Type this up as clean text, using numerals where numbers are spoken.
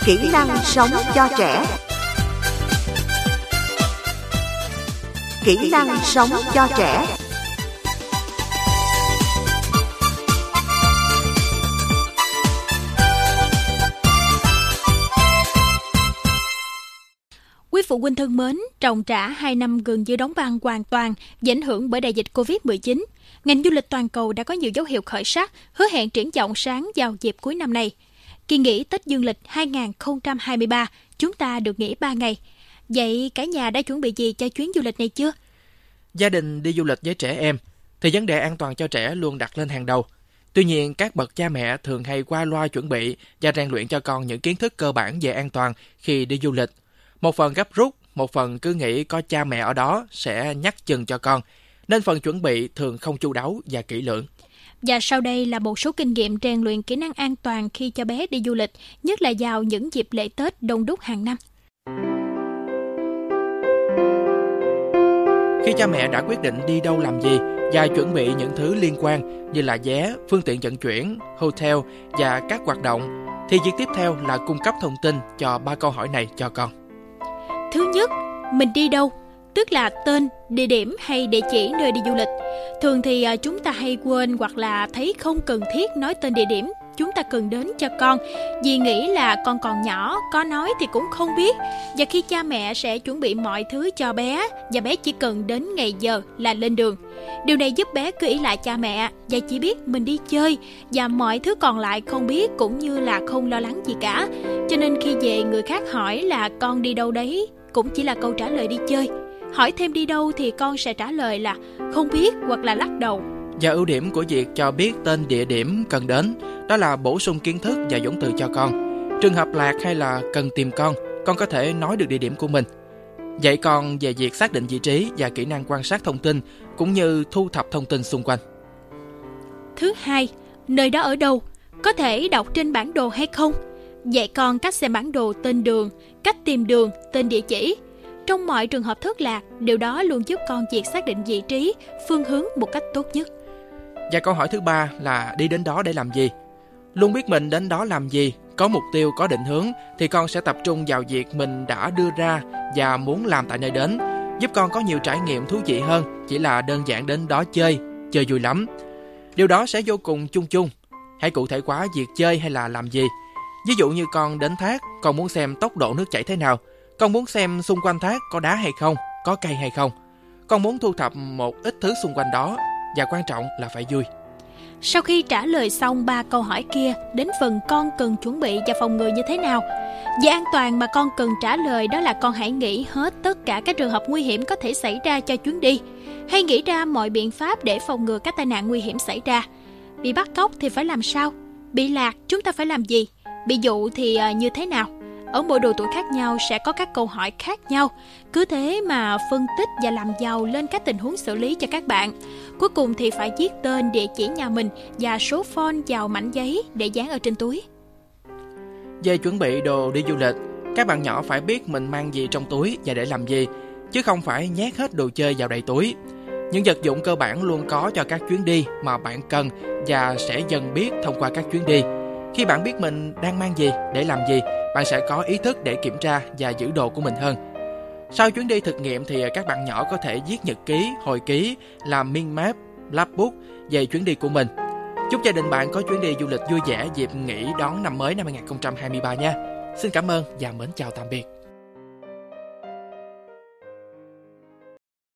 Kỹ năng sống cho trẻ. Kỹ năng sống cho trẻ. Quý phụ huynh thân mến, trồng trả 2 năm gần như đóng băng hoàn toàn do ảnh hưởng bởi đại dịch Covid-19. Ngành du lịch toàn cầu đã có nhiều dấu hiệu khởi sắc, hứa hẹn triển vọng sáng vào dịp cuối năm này. Kỳ nghỉ Tết Dương lịch 2023, chúng ta được nghỉ 3 ngày. Vậy cả nhà đã chuẩn bị gì cho chuyến du lịch này chưa? Gia đình đi du lịch với trẻ em thì vấn đề an toàn cho trẻ luôn đặt lên hàng đầu. Tuy nhiên, các bậc cha mẹ thường hay qua loa chuẩn bị và rèn luyện cho con những kiến thức cơ bản về an toàn khi đi du lịch. Một phần gấp rút, một phần cứ nghĩ có cha mẹ ở đó sẽ nhắc chừng cho con, nên phần chuẩn bị thường không chu đáo và kỹ lưỡng. Và sau đây là một số kinh nghiệm rèn luyện kỹ năng an toàn khi cho bé đi du lịch, nhất là vào những dịp lễ Tết đông đúc hàng năm. Khi cha mẹ đã quyết định đi đâu làm gì và chuẩn bị những thứ liên quan như là vé, phương tiện vận chuyển, hotel và các hoạt động, thì việc tiếp theo là cung cấp thông tin cho 3 câu hỏi này cho con. Thứ nhất, mình đi đâu? Tức là tên, địa điểm hay địa chỉ nơi đi du lịch. Thường thì chúng ta hay quên hoặc là thấy không cần thiết nói tên địa điểm chúng ta cần đến cho con, vì nghĩ là con còn nhỏ, có nói thì cũng không biết. Và khi cha mẹ sẽ chuẩn bị mọi thứ cho bé và bé chỉ cần đến ngày giờ là lên đường. Điều này giúp bé cứ ỷ lại cha mẹ và chỉ biết mình đi chơi, và mọi thứ còn lại không biết cũng như là không lo lắng gì cả. Cho nên khi về người khác hỏi là con đi đâu đấy, cũng chỉ là câu trả lời đi chơi. Hỏi thêm đi đâu thì con sẽ trả lời là không biết hoặc là lắc đầu. Và ưu điểm của việc cho biết tên địa điểm cần đến đó là bổ sung kiến thức và vốn từ cho con. Trường hợp lạc hay là cần tìm con có thể nói được địa điểm của mình. Dạy con về việc xác định vị trí và kỹ năng quan sát thông tin cũng như thu thập thông tin xung quanh. Thứ hai, nơi đó ở đâu? Có thể đọc trên bản đồ hay không? Dạy con cách xem bản đồ, tên đường, cách tìm đường, tên địa chỉ. Trong mọi trường hợp thất lạc, điều đó luôn giúp con việc xác định vị trí, phương hướng một cách tốt nhất. Và câu hỏi thứ ba là đi đến đó để làm gì? Luôn biết mình đến đó làm gì, có mục tiêu, có định hướng thì con sẽ tập trung vào việc mình đã đưa ra và muốn làm tại nơi đến, giúp con có nhiều trải nghiệm thú vị hơn chỉ là đơn giản đến đó chơi vui lắm. Điều đó sẽ vô cùng chung chung. Hãy cụ thể hóa việc chơi hay là làm gì. Ví dụ như con đến thác, con muốn xem tốc độ nước chảy thế nào. Con muốn xem xung quanh thác có đá hay không, có cây hay không. Con muốn thu thập một ít thứ xung quanh đó, và quan trọng là phải vui. Sau khi trả lời xong 3 câu hỏi kia, đến phần con cần chuẩn bị và phòng ngừa như thế nào. Về an toàn mà con cần trả lời đó là con hãy nghĩ hết tất cả các trường hợp nguy hiểm có thể xảy ra cho chuyến đi. Hay nghĩ ra mọi biện pháp để phòng ngừa các tai nạn nguy hiểm xảy ra. Bị bắt cóc thì phải làm sao? Bị lạc chúng ta phải làm gì? Bị dụ thì như thế nào? Ở mỗi độ tuổi khác nhau sẽ có các câu hỏi khác nhau. Cứ thế mà phân tích và làm giàu lên các tình huống xử lý cho các bạn. Cuối cùng thì phải viết tên, địa chỉ nhà mình và số phone vào mảnh giấy để dán ở trên túi. Về chuẩn bị đồ đi du lịch, các bạn nhỏ phải biết mình mang gì trong túi và để làm gì, chứ không phải nhét hết đồ chơi vào đầy túi. Những vật dụng cơ bản luôn có cho các chuyến đi mà bạn cần và sẽ dần biết thông qua các chuyến đi. Khi bạn biết mình đang mang gì, để làm gì, bạn sẽ có ý thức để kiểm tra và giữ đồ của mình hơn. Sau chuyến đi thực nghiệm thì các bạn nhỏ có thể viết nhật ký, hồi ký, làm mind map, lapbook về chuyến đi của mình. Chúc gia đình bạn có chuyến đi du lịch vui vẻ dịp nghỉ đón năm mới năm 2023 nha. Xin cảm ơn và mến chào tạm biệt.